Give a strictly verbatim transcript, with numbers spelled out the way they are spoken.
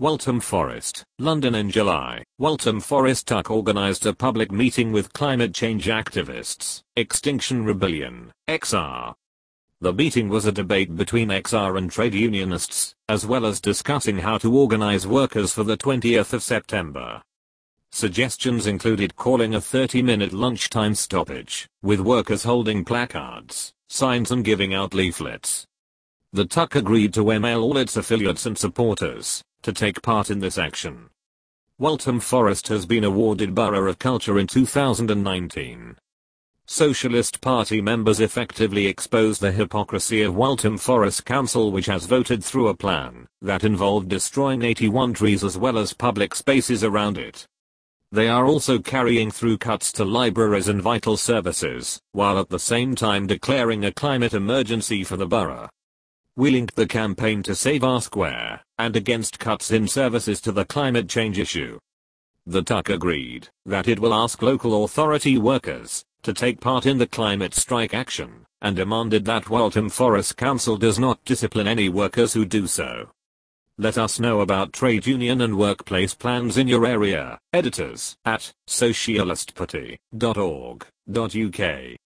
Waltham Forest, London in July. Waltham Forest Tuck organised a public meeting with climate change activists, Extinction Rebellion, X R. The meeting was a debate between X R and trade unionists, as well as discussing how to organise workers for the twentieth of September. Suggestions included calling a thirty minute lunchtime stoppage, with workers holding placards, signs and giving out leaflets. The Tuck agreed to email all its affiliates and supporters to take part in this action. Waltham Forest has been awarded Borough of Culture in two thousand nineteen. Socialist Party members effectively exposed the hypocrisy of Waltham Forest Council, which has voted through a plan that involved destroying eighty-one trees as well as public spaces around it. They are also carrying through cuts to libraries and vital services, while at the same time declaring a climate emergency for the borough. We linked the campaign to Save Our Square, and against cuts in services to the climate change issue. The Tuck agreed that it will ask local authority workers to take part in the climate strike action, and demanded that Waltham Forest Council does not discipline any workers who do so. Let us know about trade union and workplace plans in your area. Editors at socialistparty dot org dot U K